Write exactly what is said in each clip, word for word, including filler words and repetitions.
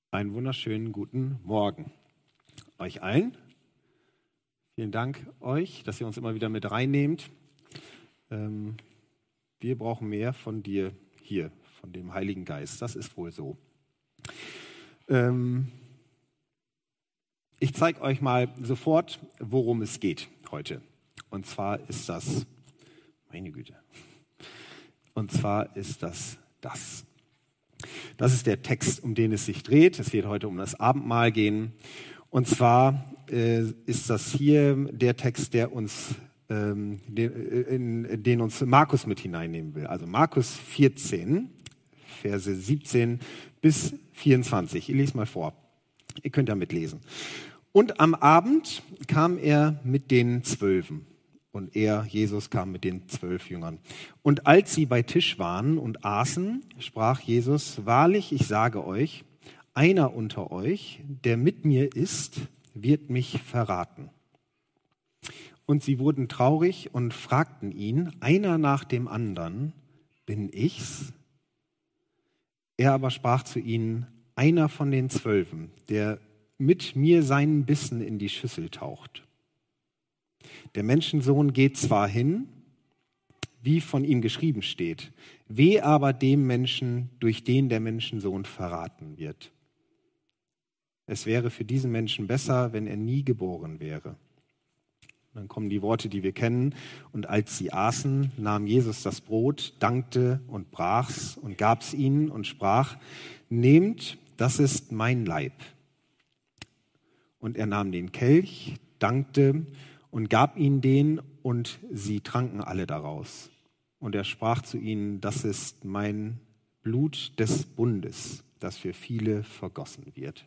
Einen wunderschönen guten Morgen euch allen. Vielen Dank euch, dass ihr uns immer wieder mit reinnehmt. Ähm, wir brauchen mehr von dir hier, von dem Heiligen Geist. Das ist wohl so. Ähm, ich zeige euch mal sofort, worum es geht heute. Und zwar ist das, meine Güte, und zwar ist das das. Das ist der Text, um den es sich dreht. Es wird heute um das Abendmahl gehen. Und zwar äh, ist das hier der Text, der uns, ähm, den, in, den uns Markus mit hineinnehmen will. Also Markus vierzehn, Verse siebzehn bis vierundzwanzig. Ich lese mal vor. Ihr könnt ja mitlesen. Und am Abend kam er mit den Zwölfen. Und er, Jesus, kam mit den zwölf Jüngern. Und als sie bei Tisch waren und aßen, sprach Jesus: Wahrlich, ich sage euch, einer unter euch, der mit mir ist, wird mich verraten. Und sie wurden traurig und fragten ihn, einer nach dem anderen: Bin ich's? Er aber sprach zu ihnen: Einer von den Zwölfen, der mit mir seinen Bissen in die Schüssel taucht. Der Menschensohn geht zwar hin, wie von ihm geschrieben steht, weh aber dem Menschen, durch den der Menschensohn verraten wird. Es wäre für diesen Menschen besser, wenn er nie geboren wäre. Dann kommen die Worte, die wir kennen. Und als sie aßen, nahm Jesus das Brot, dankte und brach's und gab's ihnen und sprach: Nehmt, das ist mein Leib. Und er nahm den Kelch, dankte und gab ihnen den, und sie tranken alle daraus. Und er sprach zu ihnen: Das ist mein Blut des Bundes, das für viele vergossen wird.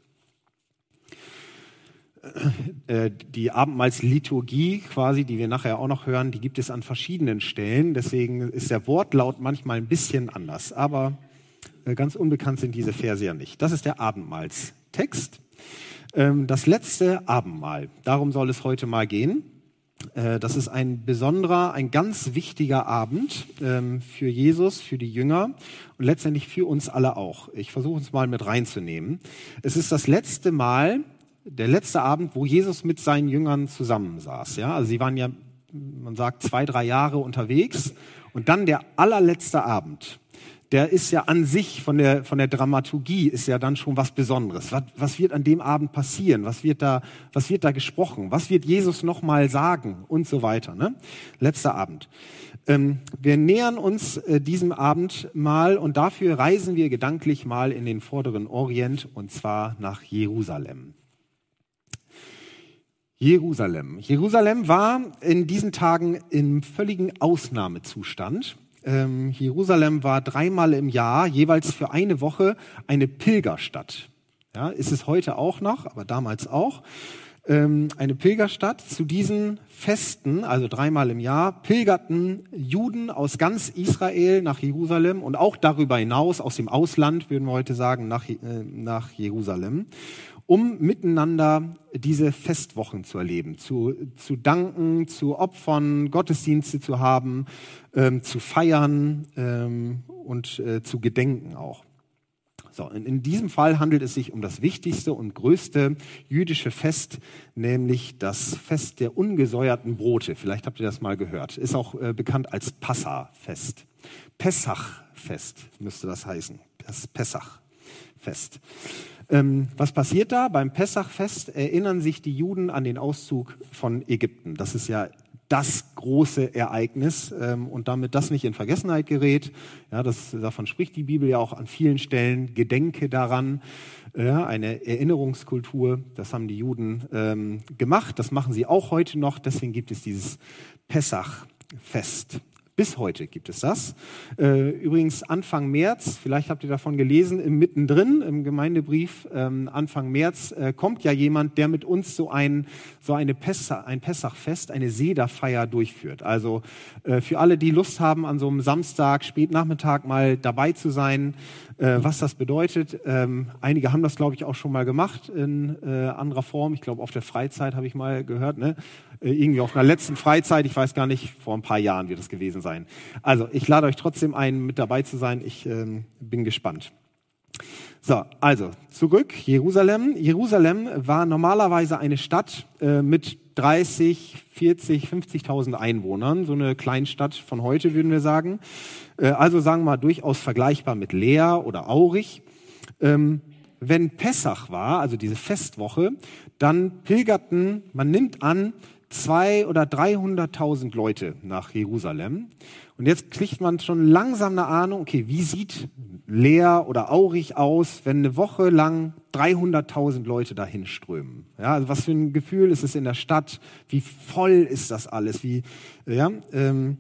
Die Abendmahlsliturgie quasi, die wir nachher auch noch hören, die gibt es an verschiedenen Stellen. Deswegen ist der Wortlaut manchmal ein bisschen anders. Aber ganz unbekannt sind diese Verse ja nicht. Das ist der Abendmahlstext. Das letzte Abendmahl, darum soll es heute mal gehen. Das ist ein besonderer, ein ganz wichtiger Abend für Jesus, für die Jünger und letztendlich für uns alle auch. Ich versuche es mal mit reinzunehmen. Es ist das letzte Mal, der letzte Abend, wo Jesus mit seinen Jüngern zusammensaß. Ja, also sie waren ja, man sagt, zwei, drei Jahre unterwegs, und dann der allerletzte Abend. Der ist ja an sich, von der, von der Dramaturgie, ist ja dann schon was Besonderes. Was, was wird an dem Abend passieren? Was wird da, was wird da gesprochen? Was wird Jesus nochmal sagen? Und so weiter. Ne? Letzter Abend. Ähm, wir nähern uns äh, diesem Abend mal, und dafür reisen wir gedanklich mal in den vorderen Orient, und zwar nach Jerusalem. Jerusalem. Jerusalem war in diesen Tagen im völligen Ausnahmezustand. Ähm, Jerusalem war dreimal im Jahr, jeweils für eine Woche, eine Pilgerstadt. Ja, ist es heute auch noch, aber damals auch. Ähm, eine Pilgerstadt. Zu diesen Festen, also dreimal im Jahr, pilgerten Juden aus ganz Israel nach Jerusalem und auch darüber hinaus, aus dem Ausland, würden wir heute sagen, nach, äh, nach Jerusalem, um miteinander diese Festwochen zu erleben, zu, zu danken, zu opfern, Gottesdienste zu haben, ähm, zu feiern ähm, und äh, zu gedenken auch. So, in, in diesem Fall handelt es sich um das wichtigste und größte jüdische Fest, nämlich das Fest der ungesäuerten Brote. Vielleicht habt ihr das mal gehört. Ist auch äh, bekannt als Passa-Fest. Pessach-Fest müsste das heißen. Das Pessach-Fest. Ähm, was passiert da? Beim Pessachfest erinnern sich die Juden an den Auszug von Ägypten. Das ist ja das große Ereignis, ähm, und damit das nicht in Vergessenheit gerät. Ja, das, davon spricht die Bibel ja auch an vielen Stellen. Gedenke daran, äh, eine Erinnerungskultur. Das haben die Juden ähm, gemacht. Das machen sie auch heute noch. Deswegen gibt es dieses Pessachfest. Bis heute gibt es das. Äh, übrigens Anfang März, vielleicht habt ihr davon gelesen, im mittendrin im Gemeindebrief, ähm, Anfang März äh, kommt ja jemand, der mit uns so ein so eine Pessach, ein Pessachfest, eine Sederfeier durchführt. Also äh, für alle, die Lust haben, an so einem Samstag, Spätnachmittag mal dabei zu sein, äh, was das bedeutet. Ähm, einige haben das, glaube ich, auch schon mal gemacht in äh, anderer Form. Ich glaube, auf der Freizeit habe ich mal gehört, ne? Irgendwie auf einer letzten Freizeit, ich weiß gar nicht, vor ein paar Jahren wird es gewesen sein. Also ich lade euch trotzdem ein, mit dabei zu sein. Ich ähm, bin gespannt. So, also zurück, Jerusalem. Jerusalem war normalerweise eine Stadt äh, mit dreißig, vierzig, fünfzigtausend Einwohnern, so eine Kleinstadt von heute, würden wir sagen. Äh, also sagen wir mal durchaus vergleichbar mit Leer oder Aurich. Ähm, wenn Pessach war, also diese Festwoche, dann pilgerten, man nimmt an, zwei oder dreihunderttausend Leute nach Jerusalem. Und jetzt kriegt man schon langsam eine Ahnung, okay, wie sieht Leer oder Aurich aus, wenn eine Woche lang dreihunderttausend Leute dahin strömen? Ja, also was für ein Gefühl ist es in der Stadt? Wie voll ist das alles? Wie, ja, ähm,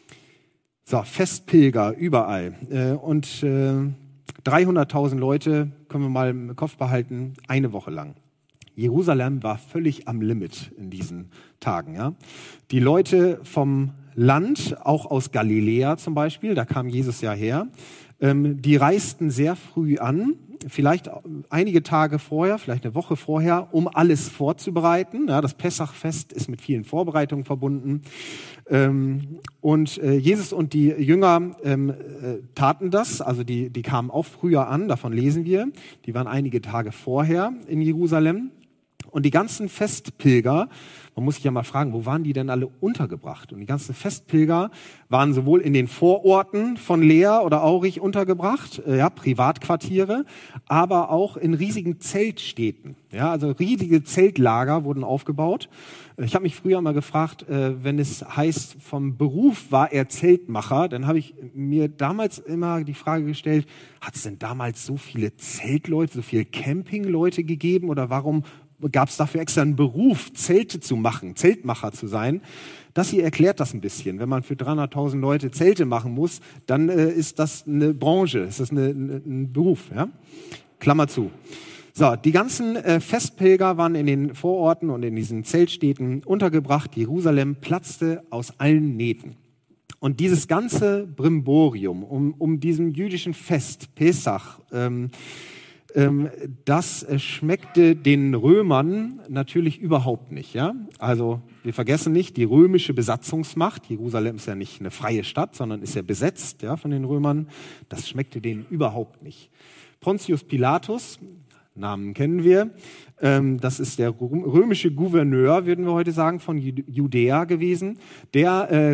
so, Festpilger überall. Äh, und äh, dreihunderttausend Leute, können wir mal im Kopf behalten, eine Woche lang. Jerusalem war völlig am Limit in diesen Tagen. Ja. Die Leute vom Land, auch aus Galiläa zum Beispiel, da kam Jesus ja her, ähm, die reisten sehr früh an, vielleicht einige Tage vorher, vielleicht eine Woche vorher, um alles vorzubereiten. Ja, das Pessachfest ist mit vielen Vorbereitungen verbunden. Ähm, und äh, Jesus und die Jünger ähm, äh, taten das, also die, die kamen auch früher an, davon lesen wir. Die waren einige Tage vorher in Jerusalem. Und die ganzen Festpilger, man muss sich ja mal fragen, wo waren die denn alle untergebracht? Und die ganzen Festpilger waren sowohl in den Vororten von Leer oder Aurich untergebracht, äh, ja, Privatquartiere, aber auch in riesigen Zeltstädten. Ja, also riesige Zeltlager wurden aufgebaut. Ich habe mich früher mal gefragt, äh, wenn es heißt, vom Beruf war er Zeltmacher, dann habe ich mir damals immer die Frage gestellt, hat es denn damals so viele Zeltleute, so viele Campingleute gegeben oder warum gab es dafür extra einen Beruf, Zelte zu machen, Zeltmacher zu sein? Das hier erklärt das ein bisschen. Wenn man für dreihunderttausend Leute Zelte machen muss, dann äh, ist das eine Branche, ist das eine, eine, ein Beruf. Ja? Klammer zu. So, die ganzen äh, Festpilger waren in den Vororten und in diesen Zeltstädten untergebracht. Jerusalem platzte aus allen Nähten. Und dieses ganze Brimborium um, um diesem jüdischen Fest, Pesach, ähm, ähm, das äh, schmeckte den Römern natürlich überhaupt nicht. Ja? Also wir vergessen nicht, die römische Besatzungsmacht, Jerusalem ist ja nicht eine freie Stadt, sondern ist ja besetzt, ja, von den Römern, das schmeckte denen überhaupt nicht. Pontius Pilatus, Namen kennen wir, ähm, das ist der römische Gouverneur, würden wir heute sagen, von Judäa gewesen, der äh,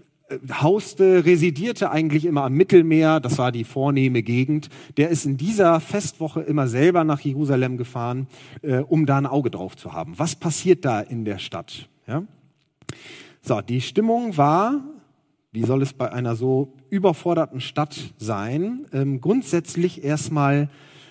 hauste, residierte eigentlich immer am Mittelmeer, das war die vornehme Gegend. Der ist in dieser Festwoche immer selber nach Jerusalem gefahren, äh, um da ein Auge drauf zu haben. Was passiert da in der Stadt? Ja? So, die Stimmung war, wie soll es bei einer so überforderten Stadt sein, ähm, grundsätzlich erstmal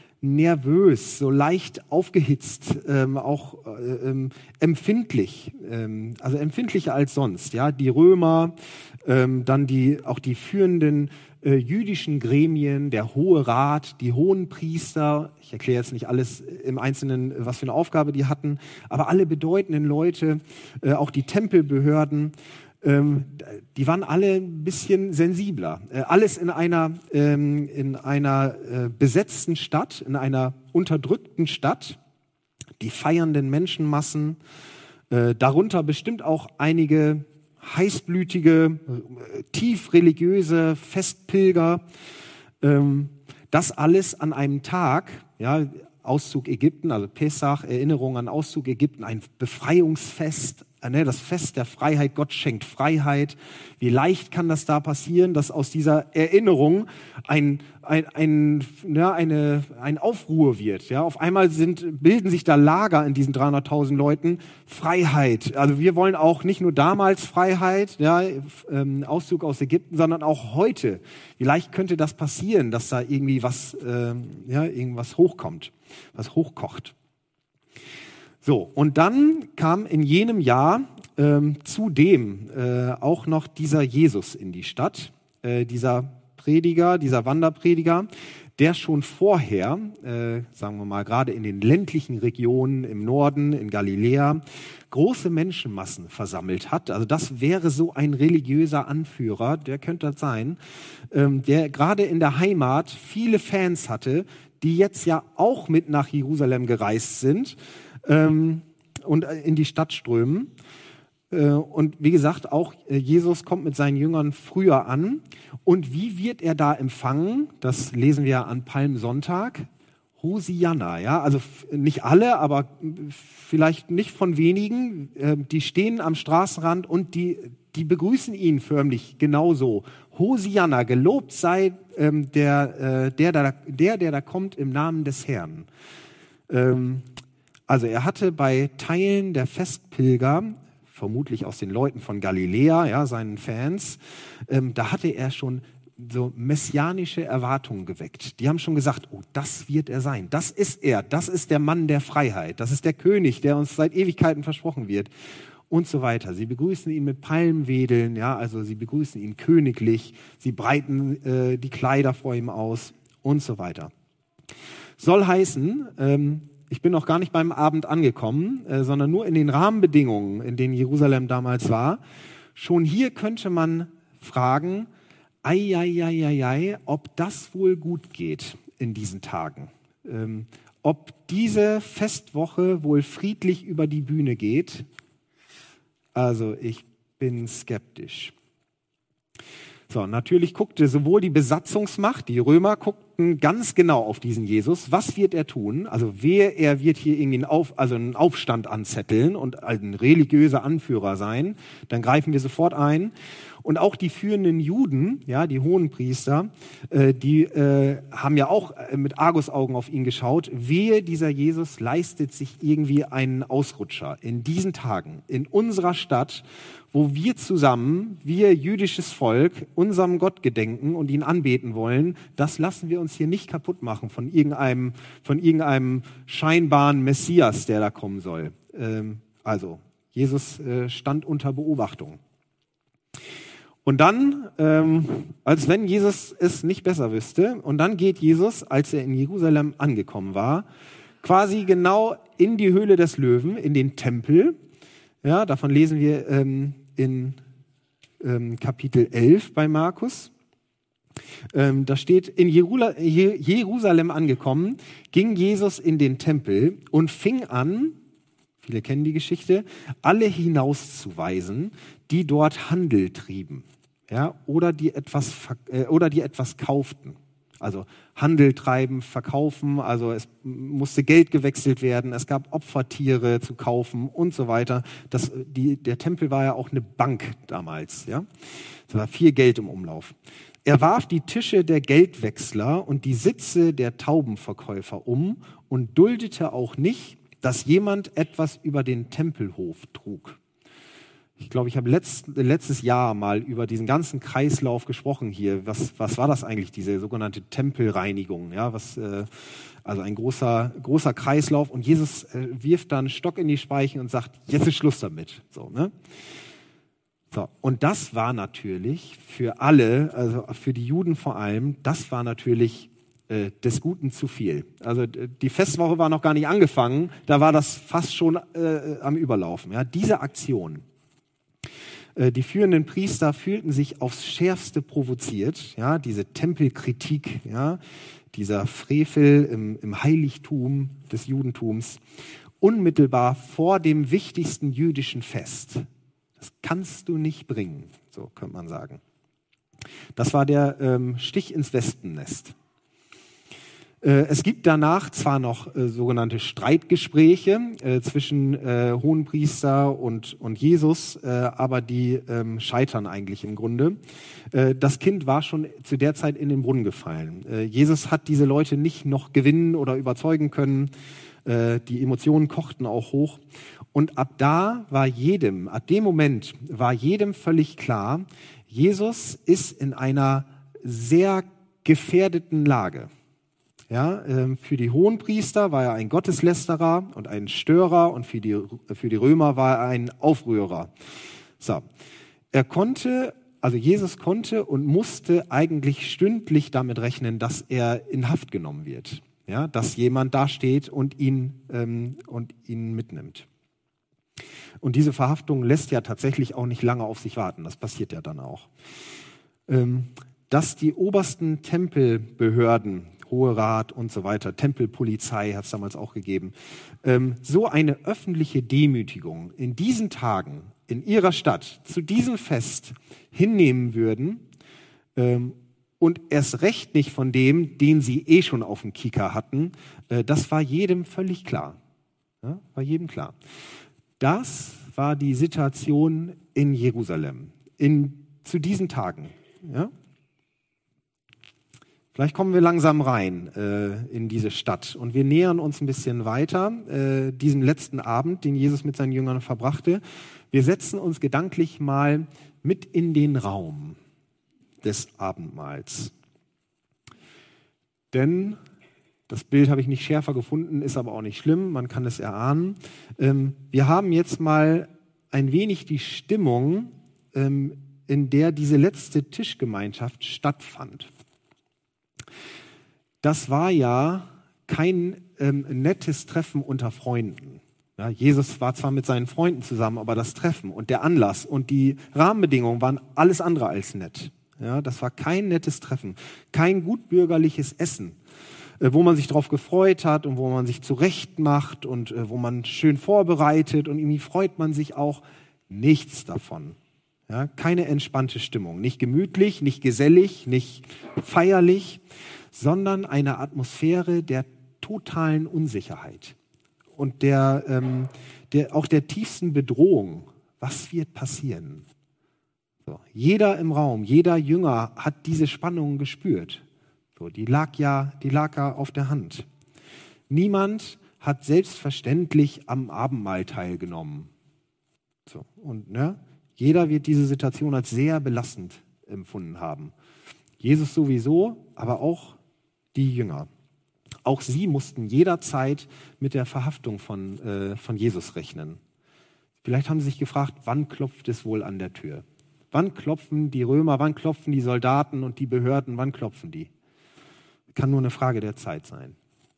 nervös, so leicht aufgehitzt, ähm, auch äh, ähm, empfindlich, ähm, also empfindlicher als sonst. Ja, die Römer, ähm, dann die auch die führenden äh, jüdischen Gremien, der Hohe Rat, die Hohenpriester. Ich erkläre jetzt nicht alles im Einzelnen, was für eine Aufgabe die hatten, aber alle bedeutenden Leute, äh, auch die Tempelbehörden. Ähm, die waren alle ein bisschen sensibler. Äh, alles in einer, ähm, in einer äh, besetzten Stadt, in einer unterdrückten Stadt. Die feiernden Menschenmassen, äh, darunter bestimmt auch einige heißblütige, äh, tief religiöse Festpilger. Ähm, das alles an einem Tag, ja, Auszug Ägypten, also Pesach, Erinnerung an Auszug Ägypten, ein Befreiungsfest, das Fest der Freiheit, Gott schenkt Freiheit. Wie leicht kann das da passieren, dass aus dieser Erinnerung ein, ein, ein, ja, eine, ein Aufruhr wird. Ja? Auf einmal sind, bilden sich da Lager in diesen dreihunderttausend Leuten. Freiheit. Also wir wollen auch nicht nur damals Freiheit, ja, ähm, Auszug aus Ägypten, sondern auch heute. Wie leicht könnte das passieren, dass da irgendwie was, äh, ja, irgendwas hochkommt, was hochkocht. So, und dann kam in jenem Jahr ähm, zudem äh, auch noch dieser Jesus in die Stadt, äh, dieser Prediger, dieser Wanderprediger, der schon vorher, äh, sagen wir mal, gerade in den ländlichen Regionen im Norden, in Galiläa, große Menschenmassen versammelt hat. Also das wäre so ein religiöser Anführer, der könnte das sein, ähm, der gerade in der Heimat viele Fans hatte, die jetzt ja auch mit nach Jerusalem gereist sind, Ähm, und in die Stadt strömen. Äh, und wie gesagt, auch äh, Jesus kommt mit seinen Jüngern früher an. Und wie wird er da empfangen? Das lesen wir an Palmsonntag. Hosianna, ja, also f- nicht alle, aber vielleicht nicht von wenigen, äh, die stehen am Straßenrand und die, die begrüßen ihn förmlich genauso. Hosianna, gelobt sei ähm, der, äh, der, der, der, der da kommt im Namen des Herrn. Ähm, also er hatte bei Teilen der Festpilger, vermutlich aus den Leuten von Galiläa, ja, seinen Fans, ähm, da hatte er schon so messianische Erwartungen geweckt. Die haben schon gesagt, oh, das wird er sein. Das ist er. Das ist der Mann der Freiheit. Das ist der König, der uns seit Ewigkeiten versprochen wird. Und so weiter. Sie begrüßen ihn mit Palmwedeln, ja, also sie begrüßen ihn königlich. Sie breiten äh, die Kleider vor ihm aus und so weiter. Soll heißen, ähm, ich bin noch gar nicht beim Abend angekommen, äh, sondern nur in den Rahmenbedingungen, in denen Jerusalem damals war. Schon hier könnte man fragen, Eieieiei, ob das wohl gut geht in diesen Tagen. Ähm, ob diese Festwoche wohl friedlich über die Bühne geht. Also ich bin skeptisch. So, natürlich guckte sowohl die Besatzungsmacht, die Römer guckten ganz genau auf diesen Jesus. Was wird er tun? Also wer, er wird hier irgendwie einen, auf, also einen Aufstand anzetteln und ein religiöser Anführer sein. Dann greifen wir sofort ein. Und auch die führenden Juden, ja, die Hohenpriester, äh, die äh, haben ja auch mit Argusaugen auf ihn geschaut. Wehe, dieser Jesus leistet sich irgendwie einen Ausrutscher in diesen Tagen, in unserer Stadt, wo wir zusammen, wir jüdisches Volk, unserem Gott gedenken und ihn anbeten wollen. Das lassen wir uns hier nicht kaputt machen von irgendeinem, von irgendeinem scheinbaren Messias, der da kommen soll. Ähm, also, Jesus äh, stand unter Beobachtung. Und dann, ähm, als wenn Jesus es nicht besser wüsste, und dann geht Jesus, als er in Jerusalem angekommen war, quasi genau in die Höhle des Löwen, in den Tempel. Ja, davon lesen wir ähm, in ähm, Kapitel elf bei Markus. Ähm, da steht, in Jerula- Je- Jerusalem angekommen, ging Jesus in den Tempel und fing an, viele kennen die Geschichte, alle hinauszuweisen, die dort Handel trieben, ja, oder die etwas äh, oder die etwas kauften. Also Handel treiben, verkaufen, also es musste Geld gewechselt werden, es gab Opfertiere zu kaufen und so weiter. Das, die, der Tempel war ja auch eine Bank damals, ja. Es war viel Geld im Umlauf. Er warf die Tische der Geldwechsler und die Sitze der Taubenverkäufer um und duldete auch nicht, dass jemand etwas über den Tempelhof trug. Ich glaube, ich habe letzt, letztes Jahr mal über diesen ganzen Kreislauf gesprochen hier. Was, was war das eigentlich, diese sogenannte Tempelreinigung? Ja, was, äh, also ein großer, großer Kreislauf. Und Jesus äh, wirft dann einen Stock in die Speichen und sagt, jetzt ist Schluss damit. So, ne? So, und das war natürlich für alle, also für die Juden vor allem, das war natürlich äh, des Guten zu viel. Also die Festwoche war noch gar nicht angefangen, da war das fast schon äh, am Überlaufen. Ja, diese Aktion. Die führenden Priester fühlten sich aufs Schärfste provoziert, ja, diese Tempelkritik, ja, dieser Frevel im, im Heiligtum des Judentums, unmittelbar vor dem wichtigsten jüdischen Fest. Das kannst du nicht bringen, so könnte man sagen. Das war der ähm, Stich ins Wespennest. Es gibt danach zwar noch äh, sogenannte Streitgespräche äh, zwischen äh, Hohenpriester und, und Jesus, äh, aber die ähm, scheitern eigentlich im Grunde. Äh, das Kind war schon zu der Zeit in den Brunnen gefallen. Äh, Jesus hat diese Leute nicht noch gewinnen oder überzeugen können. Äh, die Emotionen kochten auch hoch. Und ab da war jedem, ab dem Moment war jedem völlig klar, Jesus ist in einer sehr gefährdeten Lage. Ja, für die Hohenpriester war er ein Gotteslästerer und ein Störer und für die, für die Römer war er ein Aufrührer. So. Er konnte, also Jesus konnte und musste eigentlich stündlich damit rechnen, dass er in Haft genommen wird. Ja, dass jemand da steht und ihn, ähm, und ihn mitnimmt. Und diese Verhaftung lässt ja tatsächlich auch nicht lange auf sich warten. Das passiert ja dann auch. Ähm, dass die obersten Tempelbehörden, Hohe Rat und so weiter, Tempelpolizei hat es damals auch gegeben, ähm, so eine öffentliche Demütigung in diesen Tagen in ihrer Stadt zu diesem Fest hinnehmen würden, ähm, und erst recht nicht von dem, den sie eh schon auf dem Kieker hatten. Äh, das war jedem völlig klar. Ja, war jedem klar. Das war die Situation in Jerusalem, in, zu diesen Tagen. Ja? Vielleicht kommen wir langsam rein äh, in diese Stadt und wir nähern uns ein bisschen weiter, äh, diesem letzten Abend, den Jesus mit seinen Jüngern verbrachte. Wir setzen uns gedanklich mal mit in den Raum des Abendmahls. Denn das Bild habe ich nicht schärfer gefunden, ist aber auch nicht schlimm, man kann es erahnen. Ähm, wir haben jetzt mal ein wenig die Stimmung, ähm, in der diese letzte Tischgemeinschaft stattfand. Das war ja kein ähm, nettes Treffen unter Freunden. Ja, Jesus war zwar mit seinen Freunden zusammen, aber das Treffen und der Anlass und die Rahmenbedingungen waren alles andere als nett. Ja, das war kein nettes Treffen, kein gutbürgerliches Essen, wo man sich drauf gefreut hat und wo man sich zurecht macht und äh, wo man schön vorbereitet und irgendwie freut man sich auch. Nichts davon. Ja, keine entspannte Stimmung. Nicht gemütlich, nicht gesellig, nicht feierlich, sondern eine Atmosphäre der totalen Unsicherheit und der, ähm, der, auch der tiefsten Bedrohung. Was wird passieren? So, jeder im Raum, jeder Jünger hat diese Spannung gespürt. So, die lag ja, die lag ja auf der Hand. Niemand hat selbstverständlich am Abendmahl teilgenommen. So, und ne, jeder wird diese Situation als sehr belastend empfunden haben. Jesus sowieso, aber auch die Jünger. Auch sie mussten jederzeit mit der Verhaftung von, äh, von Jesus rechnen. Vielleicht haben sie sich gefragt, wann klopft es wohl an der Tür? Wann klopfen die Römer, wann klopfen die Soldaten und die Behörden, wann klopfen die? Kann nur eine Frage der Zeit sein.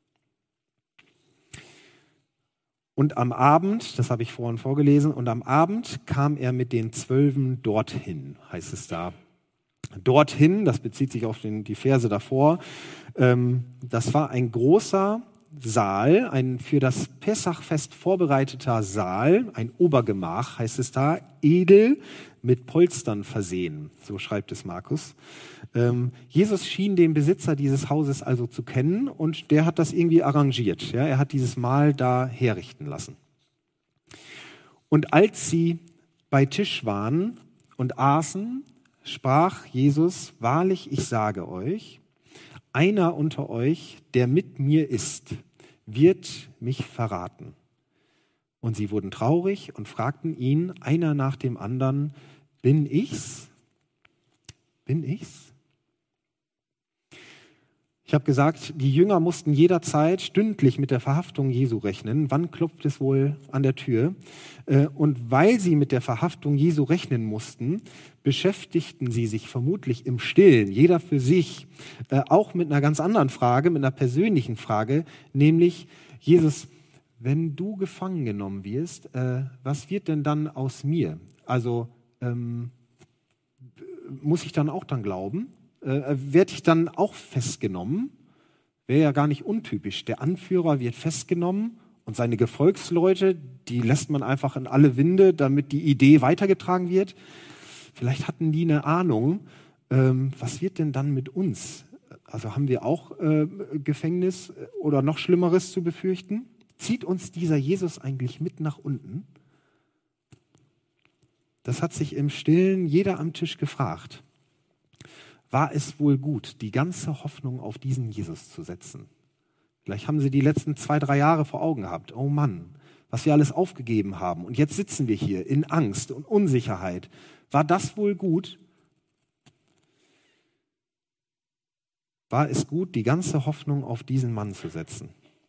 Und am Abend, das habe ich vorhin vorgelesen, und am Abend kam er mit den Zwölfen dorthin, heißt es da. Dorthin, das bezieht sich auf den, die Verse davor, ähm, das war ein großer Saal, ein für das Pessachfest vorbereiteter Saal, ein Obergemach, heißt es da, edel mit Polstern versehen, so schreibt es Markus. Ähm, Jesus schien den Besitzer dieses Hauses also zu kennen und der hat das irgendwie arrangiert. Ja? Er hat dieses Mahl da herrichten lassen. Und als sie bei Tisch waren und aßen, sprach Jesus, wahrlich, ich sage euch, einer unter euch, der mit mir ist, wird mich verraten. Und sie wurden traurig und fragten ihn, einer nach dem anderen, bin ich's? Bin ich's? Ich habe gesagt, die Jünger mussten jederzeit stündlich mit der Verhaftung Jesu rechnen. Wann klopft es wohl an der Tür? Und weil sie mit der Verhaftung Jesu rechnen mussten, beschäftigten sie sich vermutlich im Stillen, jeder für sich, auch mit einer ganz anderen Frage, mit einer persönlichen Frage, nämlich, Jesus, wenn du gefangen genommen wirst, was wird denn dann aus mir? Also ähm, muss ich dann auch dann glauben? Äh, werde ich dann auch festgenommen? Wäre ja gar nicht untypisch. Der Anführer wird festgenommen und seine Gefolgsleute, die lässt man einfach in alle Winde, damit die Idee weitergetragen wird. Vielleicht hatten die eine Ahnung, ähm, was wird denn dann mit uns? Also haben wir auch äh, Gefängnis oder noch Schlimmeres zu befürchten? Zieht uns dieser Jesus eigentlich mit nach unten? Das hat sich im Stillen jeder am Tisch gefragt. War es wohl gut, die ganze Hoffnung auf diesen Jesus zu setzen? Vielleicht haben sie die letzten zwei, drei Jahre vor Augen gehabt. Oh Mann, was wir alles aufgegeben haben. Und jetzt sitzen wir hier in Angst und Unsicherheit. War das wohl gut? War es gut, die ganze Hoffnung auf diesen Mann zu setzen?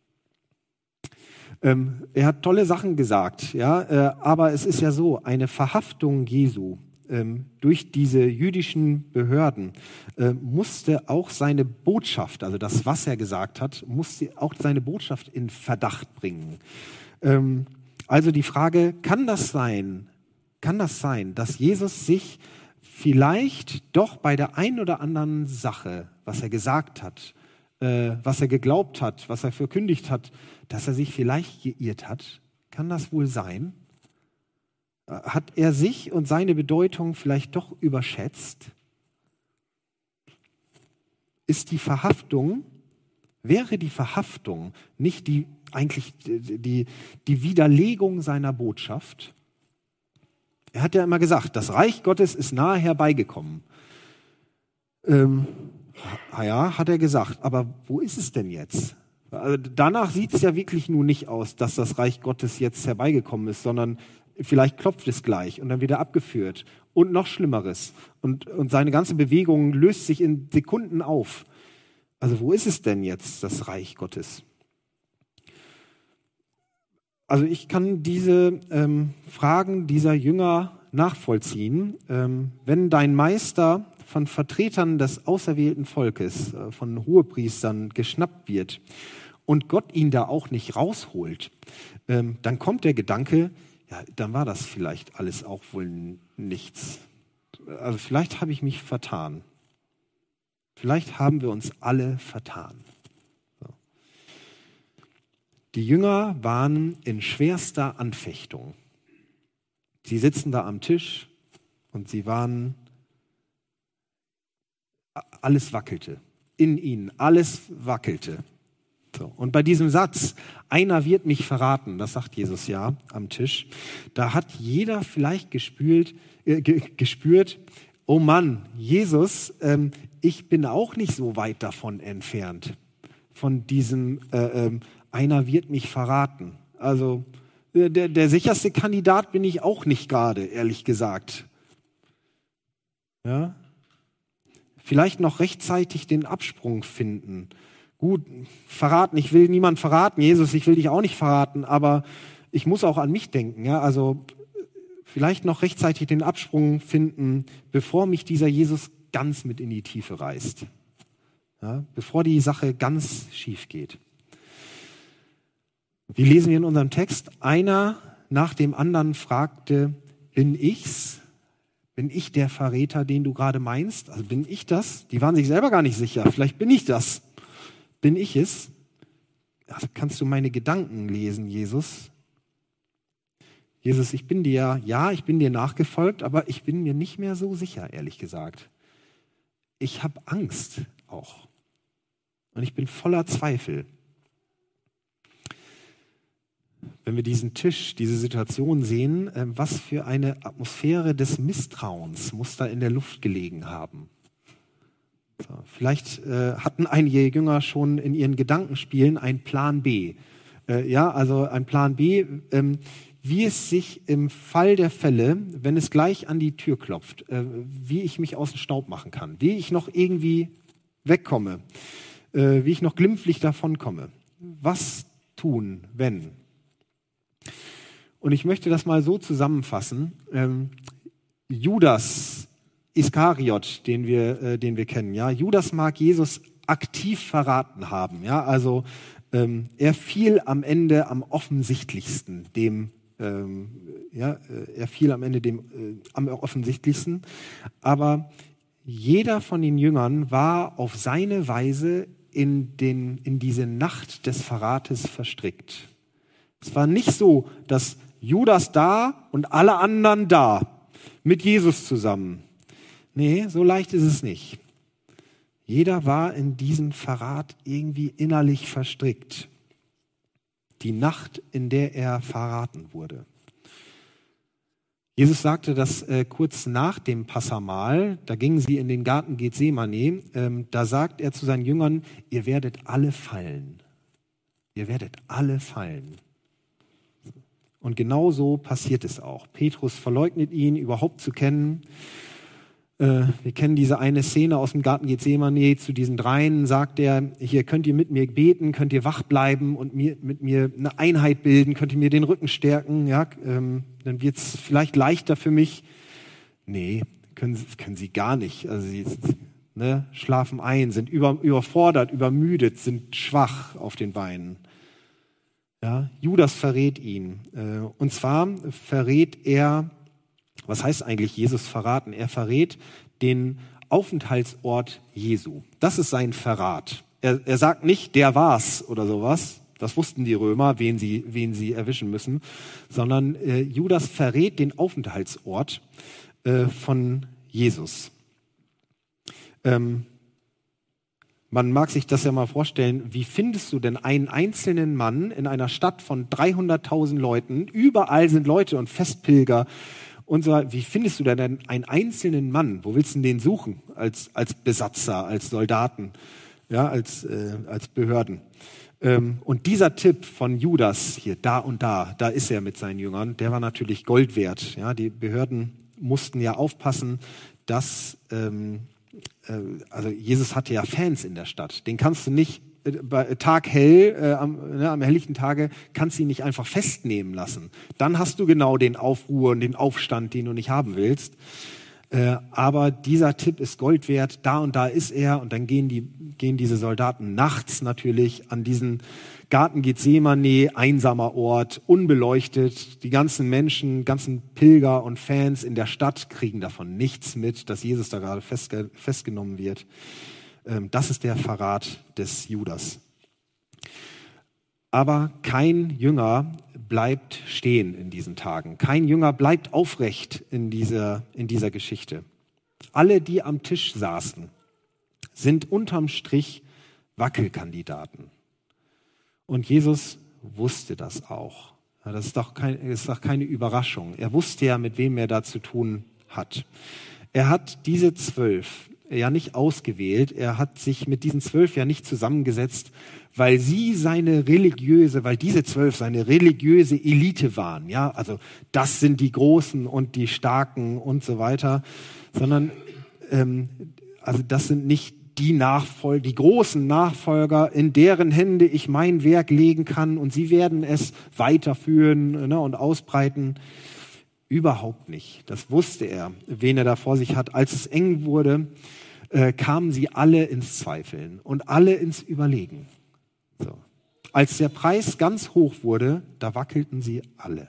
Ähm, er hat tolle Sachen gesagt, ja, äh, aber es ist ja so, eine Verhaftung Jesu ähm, durch diese jüdischen Behörden äh, musste auch seine Botschaft, also das, was er gesagt hat, musste auch seine Botschaft in Verdacht bringen. Ähm, also die Frage, kann das sein, kann das sein, dass Jesus sich vielleicht doch bei der einen oder anderen Sache, was er gesagt hat, äh, was er geglaubt hat, was er verkündigt hat, dass er sich vielleicht geirrt hat? Kann das wohl sein? Hat er sich und seine Bedeutung vielleicht doch überschätzt? ist die Verhaftung, wäre die Verhaftung nicht die eigentlich die, die Widerlegung seiner Botschaft? Er hat ja immer gesagt, das Reich Gottes ist nahe herbeigekommen. Ähm, ja, hat er gesagt, aber wo ist es denn jetzt? Also danach sieht es ja wirklich nun nicht aus, dass das Reich Gottes jetzt herbeigekommen ist, sondern vielleicht klopft es gleich und dann wieder abgeführt und noch Schlimmeres. Und, und seine ganze Bewegung löst sich in Sekunden auf. Also wo ist es denn jetzt, das Reich Gottes? Also ich kann diese ähm, Fragen dieser Jünger nachvollziehen. Ähm, wenn dein Meister von Vertretern des auserwählten Volkes, äh, von Hohepriestern geschnappt wird und Gott ihn da auch nicht rausholt, ähm, dann kommt der Gedanke, ja, dann war das vielleicht alles auch wohl nichts. Also vielleicht habe ich mich vertan. Vielleicht haben wir uns alle vertan. So. Die Jünger waren in schwerster Anfechtung. Sie sitzen da am Tisch und sie waren, alles wackelte. In ihnen, alles wackelte. So. Und bei diesem Satz, einer wird mich verraten, das sagt Jesus ja am Tisch, da hat jeder vielleicht gespürt, äh, ge- gespürt oh Mann, Jesus, ähm, ich bin auch nicht so weit davon entfernt, von diesem, äh, äh, einer wird mich verraten. Also äh, der, der sicherste Kandidat bin ich auch nicht gerade, ehrlich gesagt. Ja? Vielleicht noch rechtzeitig den Absprung finden. Gut, verraten, ich will niemand verraten, Jesus, ich will dich auch nicht verraten, aber ich muss auch an mich denken. Ja? Also vielleicht noch rechtzeitig den Absprung finden, bevor mich dieser Jesus ganz mit in die Tiefe reißt. Ja? Bevor die Sache ganz schief geht. Wie lesen wir in unserem Text? Einer nach dem anderen fragte, bin ich's? Bin ich der Verräter, den du gerade meinst? Also bin ich das? Die waren sich selber gar nicht sicher. Vielleicht bin ich das. Bin ich es? Also kannst du meine Gedanken lesen, Jesus? Jesus, ich bin dir, ja, ich bin dir nachgefolgt, aber ich bin mir nicht mehr so sicher, ehrlich gesagt. Ich habe Angst auch. Und ich bin voller Zweifel. Wenn wir diesen Tisch, diese Situation sehen, was für eine Atmosphäre des Misstrauens muss da in der Luft gelegen haben. So, vielleicht äh, hatten einige Jünger schon in ihren Gedankenspielen einen Plan B. Äh, ja, also ein Plan B, ähm, wie es sich im Fall der Fälle, wenn es gleich an die Tür klopft, äh, wie ich mich aus dem Staub machen kann, wie ich noch irgendwie wegkomme, äh, wie ich noch glimpflich davonkomme. Was tun, wenn? Und ich möchte das mal so zusammenfassen. Ähm, Judas Iskariot, den wir, äh, den wir kennen, ja, Judas mag Jesus aktiv verraten haben, ja, also ähm, er fiel am Ende am offensichtlichsten, dem, ähm, ja, äh, er fiel am Ende dem äh, am offensichtlichsten, aber jeder von den Jüngern war auf seine Weise in den in diese Nacht des Verrates verstrickt. Es war nicht so, dass Judas da und alle anderen da mit Jesus zusammen. Nee, so leicht ist es nicht. Jeder war in diesen Verrat irgendwie innerlich verstrickt. Die Nacht, in der er verraten wurde. Jesus sagte das äh, kurz nach dem Passamahl, da gingen sie in den Garten Gethsemane, ähm, da sagt er zu seinen Jüngern, ihr werdet alle fallen. Ihr werdet alle fallen. Und genau so passiert es auch. Petrus verleugnet ihn, überhaupt zu kennen. Äh, wir kennen diese eine Szene aus dem Garten Gethsemane. Zu diesen dreien sagt er, hier könnt ihr mit mir beten, könnt ihr wach bleiben und mir, mit mir eine Einheit bilden, könnt ihr mir den Rücken stärken, ja, ähm, dann wird es vielleicht leichter für mich. Nee, können, können sie gar nicht. Also sie ne, schlafen ein, sind über, überfordert, übermüdet, sind schwach auf den Beinen. Ja, Judas verrät ihn. Und zwar verrät er, was heißt eigentlich Jesus verraten? Er verrät den Aufenthaltsort Jesu. Das ist sein Verrat. Er, er sagt nicht, der war's oder sowas. Das wussten die Römer, wen sie, wen sie erwischen müssen. Sondern äh, Judas verrät den Aufenthaltsort äh, von Jesus. Ähm, Man mag sich das ja mal vorstellen, wie findest du denn einen einzelnen Mann in einer Stadt von dreihunderttausend Leuten, überall sind Leute und Festpilger und so weiter. Wie findest du denn einen einzelnen Mann? Wo willst du den suchen? Als, als Besatzer, als Soldaten, ja, als, äh, als Behörden. Ähm, und dieser Tipp von Judas, hier, da und da, da ist er mit seinen Jüngern, der war natürlich Gold wert. Ja, die Behörden mussten ja aufpassen, dass, ähm, äh, also Jesus hatte ja Fans in der Stadt. Den kannst du nicht, äh, bei Tag hell, äh, am, ne, am helllichten Tage, kannst du ihn nicht einfach festnehmen lassen. Dann hast du genau den Aufruhr und den Aufstand, den du nicht haben willst. Äh, aber dieser Tipp ist Gold wert, da und da ist er. Und dann gehen, die, gehen diese Soldaten nachts natürlich an diesen Garten Gethsemane, einsamer Ort, unbeleuchtet. Die ganzen Menschen, ganzen Pilger und Fans in der Stadt kriegen davon nichts mit, dass Jesus da gerade festge- festgenommen wird. Ähm, das ist der Verrat des Judas. Aber kein Jünger bleibt stehen in diesen Tagen. Kein Jünger bleibt aufrecht in dieser, in dieser Geschichte. Alle, die am Tisch saßen, sind unterm Strich Wackelkandidaten. Und Jesus wusste das auch. Das ist doch, kein, das ist doch keine Überraschung. Er wusste ja, mit wem er da zu tun hat. Er hat diese zwölf ja nicht ausgewählt. Er hat sich mit diesen zwölf ja nicht zusammengesetzt, weil sie seine religiöse, weil diese zwölf seine religiöse Elite waren. Ja, also das sind die Großen und die Starken und so weiter, sondern ähm, also das sind nicht die Nachfolger, die großen Nachfolger, in deren Hände ich mein Werk legen kann und sie werden es weiterführen, ne, und ausbreiten. Überhaupt nicht. Das wusste er, wen er da vor sich hat. Als es eng wurde, äh, kamen sie alle ins Zweifeln und alle ins Überlegen. So. Als der Preis ganz hoch wurde, da wackelten sie alle.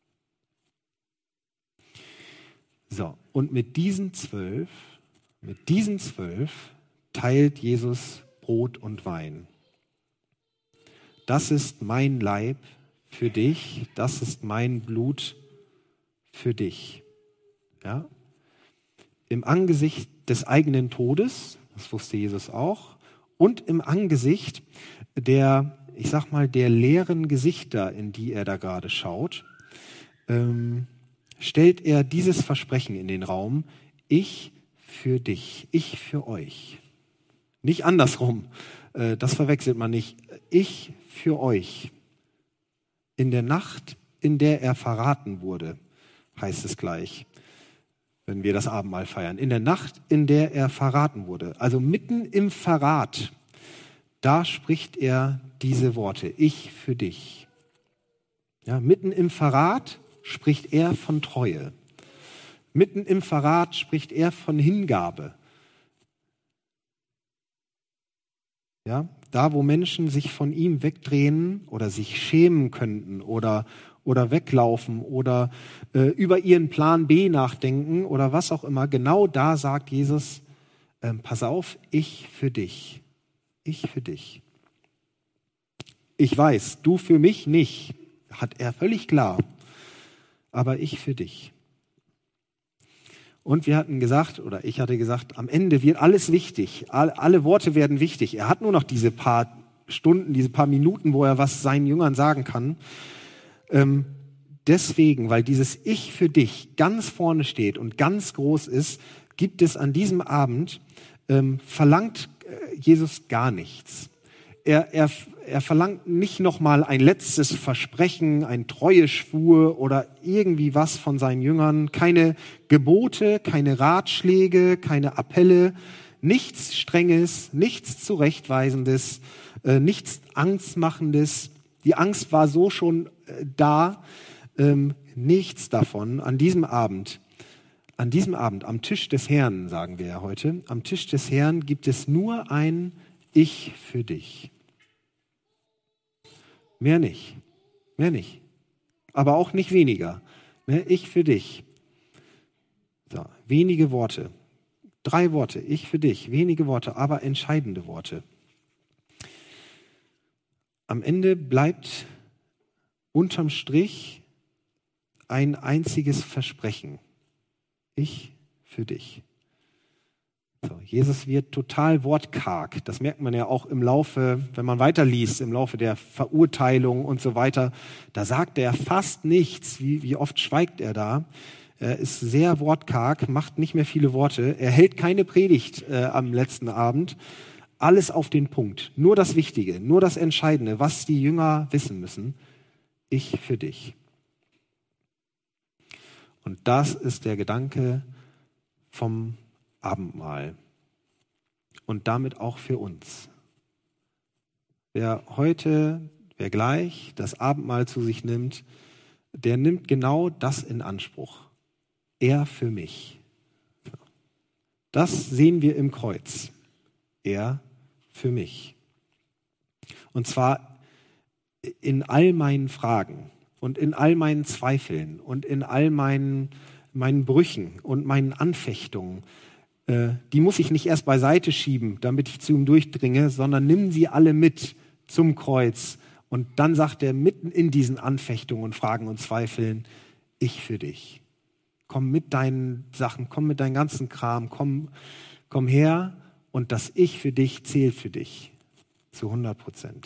So, und mit diesen zwölf, mit diesen zwölf teilt Jesus Brot und Wein. Das ist mein Leib für dich, das ist mein Blut für dich. Ja? Im Angesicht des eigenen Todes, das wusste Jesus auch, und im Angesicht der, ich sag mal, der leeren Gesichter, in die er da gerade schaut, ähm, stellt er dieses Versprechen in den Raum: Ich für dich, ich für euch. Nicht andersrum, äh, das verwechselt man nicht. Ich für euch. In der Nacht, in der er verraten wurde, heißt es gleich, wenn wir das Abendmahl feiern. In der Nacht, in der er verraten wurde, also mitten im Verrat, da spricht er diese Worte: Ich für dich. Ja, mitten im Verrat spricht er von Treue. Mitten im Verrat spricht er von Hingabe. Ja, da, wo Menschen sich von ihm wegdrehen oder sich schämen könnten oder, oder weglaufen oder äh, über ihren Plan B nachdenken oder was auch immer, genau da sagt Jesus, äh, pass auf, ich für dich. Ich für dich. Ich weiß, du für mich nicht, hat er völlig klar, aber ich für dich. Und wir hatten gesagt, oder ich hatte gesagt, am Ende wird alles wichtig. Alle, alle Worte werden wichtig. Er hat nur noch diese paar Stunden, diese paar Minuten, wo er was seinen Jüngern sagen kann. Ähm, deswegen, weil dieses Ich für dich ganz vorne steht und ganz groß ist, gibt es an diesem Abend, ähm, verlangt äh, Jesus gar nichts. Er, er, er verlangt nicht nochmal ein letztes Versprechen, ein Treueschwur oder irgendwie was von seinen Jüngern. Keine Gebote, keine Ratschläge, keine Appelle, nichts Strenges, nichts Zurechtweisendes, äh, nichts Angstmachendes. Die Angst war so schon äh, da, ähm, nichts davon. An diesem Abend, an diesem Abend, am Tisch des Herrn, sagen wir ja heute, am Tisch des Herrn gibt es nur ein Ich für dich. Mehr nicht, mehr nicht, aber auch nicht weniger. Ich für dich. So, wenige Worte, drei Worte, ich für dich, wenige Worte, aber entscheidende Worte. Am Ende bleibt unterm Strich ein einziges Versprechen. Ich für dich. So, Jesus wird total wortkarg. Das merkt man ja auch im Laufe, wenn man weiterliest, im Laufe der Verurteilung und so weiter. Da sagt er fast nichts. Wie, wie oft schweigt er da? Er ist sehr wortkarg, macht nicht mehr viele Worte. Er hält keine Predigt äh, am letzten Abend. Alles auf den Punkt. Nur das Wichtige, nur das Entscheidende, was die Jünger wissen müssen. Ich für dich. Und das ist der Gedanke vom Abendmahl. Und damit auch für uns. Wer heute, wer gleich das Abendmahl zu sich nimmt, der nimmt genau das in Anspruch. Er für mich. Das sehen wir im Kreuz. Er für mich. Und zwar in all meinen Fragen und in all meinen Zweifeln und in all meinen, meinen Brüchen und meinen Anfechtungen. Äh, die muss ich nicht erst beiseite schieben, damit ich zu ihm durchdringe, sondern nimm sie alle mit zum Kreuz. Und dann sagt er mitten in diesen Anfechtungen und Fragen und Zweifeln, ich für dich. Komm mit deinen Sachen, komm mit deinem ganzen Kram, komm, komm her und das Ich für dich zählt für dich zu hundert Prozent.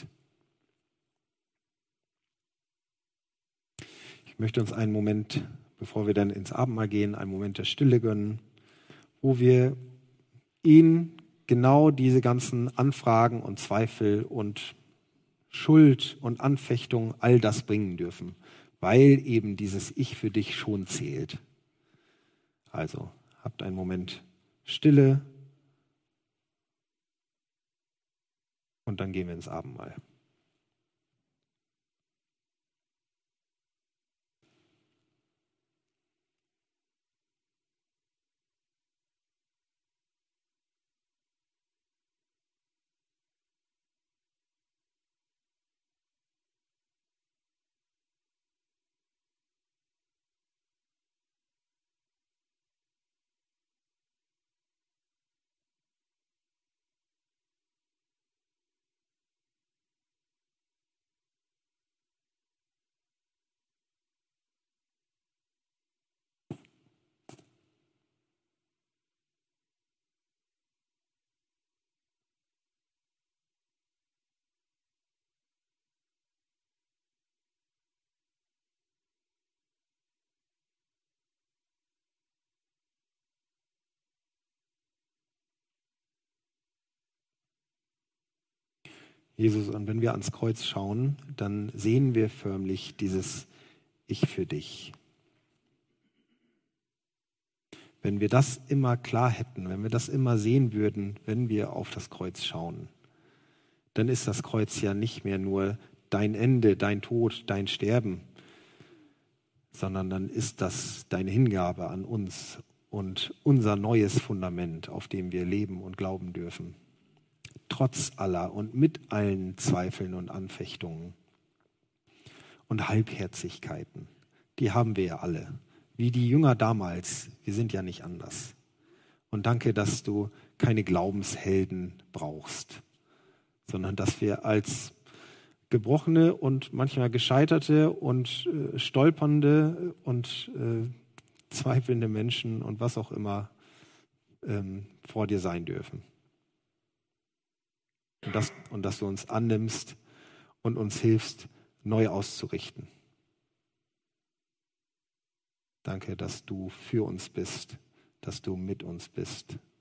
Ich möchte uns einen Moment, bevor wir dann ins Abendmahl gehen, einen Moment der Stille gönnen, wo wir ihn genau diese ganzen Anfragen und Zweifel und Schuld und Anfechtung, all das bringen dürfen, weil eben dieses Ich für dich schon zählt. Also, habt einen Moment Stille und dann gehen wir ins Abendmahl. Jesus, und wenn wir ans Kreuz schauen, dann sehen wir förmlich dieses Ich für dich. Wenn wir das immer klar hätten, wenn wir das immer sehen würden, wenn wir auf das Kreuz schauen, dann ist das Kreuz ja nicht mehr nur dein Ende, dein Tod, dein Sterben, sondern dann ist das deine Hingabe an uns und unser neues Fundament, auf dem wir leben und glauben dürfen. Trotz aller und mit allen Zweifeln und Anfechtungen und Halbherzigkeiten, die haben wir ja alle. Wie die Jünger damals, wir sind ja nicht anders. Und danke, dass du keine Glaubenshelden brauchst, sondern dass wir als gebrochene und manchmal gescheiterte und äh, stolpernde und äh, zweifelnde Menschen und was auch immer ähm, vor dir sein dürfen. Und, das, und dass du uns annimmst und uns hilfst, neu auszurichten. Danke, dass du für uns bist, dass du mit uns bist.